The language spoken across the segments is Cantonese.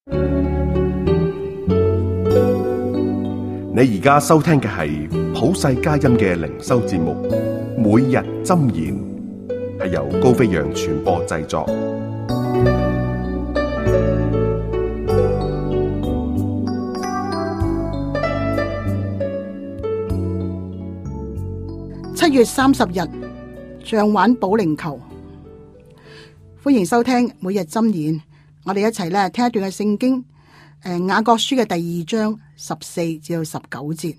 你而家收聽嘅係普世佳音嘅靈修節目，每日箴言，係由高飛揚傳播製作。 7月30日，像玩保齡球。歡迎收聽每日箴言，我哋一齊咧聽一段嘅聖經。雅各書嘅第2章14至19節。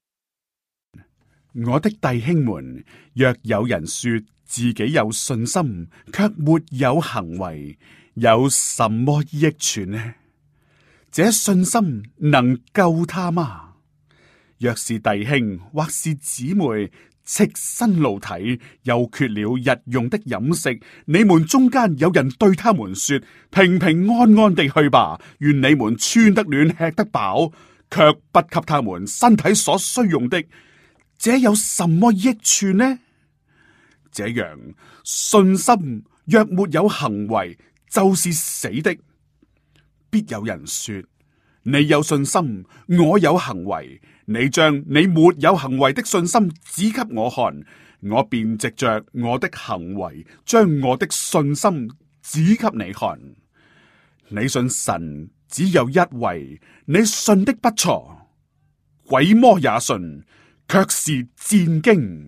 我的弟兄們，若有人說自己有信心，卻沒有行為，有什麼益處呢？這信心能救他嗎？若是弟兄或是姊妹，赤身露體，又缺了日用的飲食，你們中間有人對他們說：平平安安地去吧，願你們穿得暖，吃得飽，卻不給他們身體所需用的，這有什麼益處呢？這樣，信心若沒有行為，就是死的。必有人說：你有信心，我有行為。你將你沒有行為的信心指給我看，我便藉着我的行為將我的信心指給你看。你信神只有一位，你信的不錯，鬼魔也信，卻是戰驚。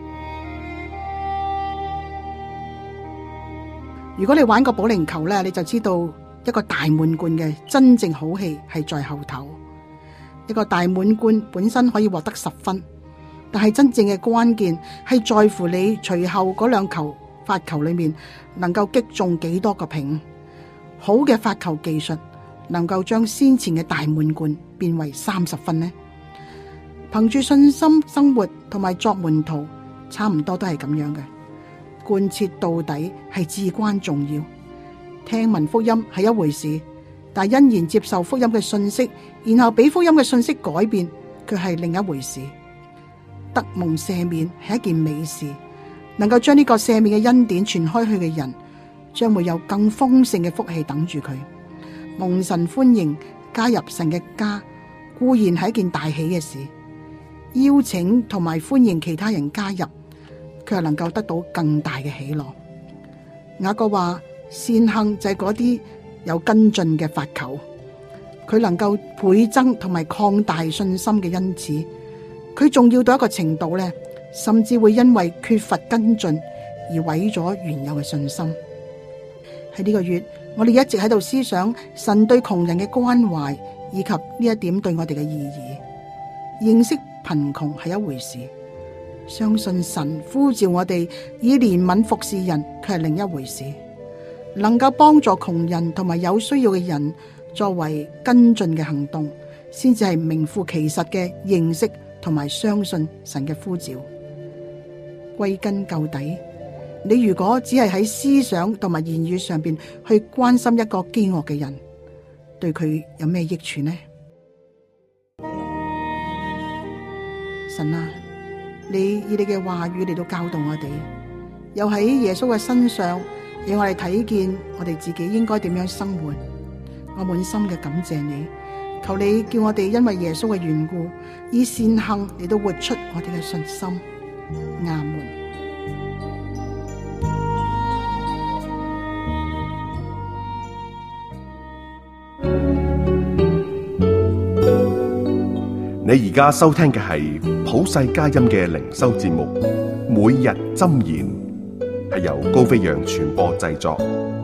如果你玩過保齡球呢，你就知道一個大滿貫嘅真正好戲係在後頭。一個大滿貫本身可以獲得10分，但係真正嘅關鍵係在乎你隨後嗰兩球發球裏面能夠擊中幾多個瓶。好嘅發球技術能夠將先前嘅大滿貫變為30分呢？憑住信心生活同埋作門徒，差唔多都係咁樣嘅。貫徹到底係至關重要。聽聞福音係一回事，但欣然接受福音嘅信息，然後俾福音嘅信息改變，卻係另一回事。得蒙赦免係一件美事，能夠將呢個赦免嘅恩典傳開去嘅人，將會有更豐盛嘅福氣等住佢。蒙神歡迎加入神嘅家，固然係一件大喜嘅事。邀請同埋歡迎其他人加入，卻能夠得到更大嘅喜樂。雅各話：善行就係嗰啲有跟進嘅發球，佢能夠倍增同埋擴大信心嘅恩賜。佢重要到一個程度呢，甚至會因為缺乏跟進而毀咗原有嘅信心。喺呢個月，我哋一直喺度思想神對窮人嘅關懷，以及呢一點對我哋嘅意義。認識貧窮係一回事，相信神呼召我哋以憐憫服侍人，卻係另一回事。能夠幫助窮人同埋有需要嘅人作為跟進嘅行動，先至係名副其實嘅認識同埋相信神嘅呼召。歸根究底，你如果只係喺思想同埋言語上邊去關心一個飢餓嘅人，對佢有咩益處呢？神啊，你以你嘅話語嚟到教導我哋，又喺耶穌嘅身上讓我哋睇見我哋自己應該點樣生活。我滿心嘅感謝你，求你叫我哋因為耶穌嘅緣故，以善行嚟到活出我哋嘅信心。阿門。 你而家收聽嘅係普世佳音嘅靈修節目，每日箴言，係由高飛揚傳播製作。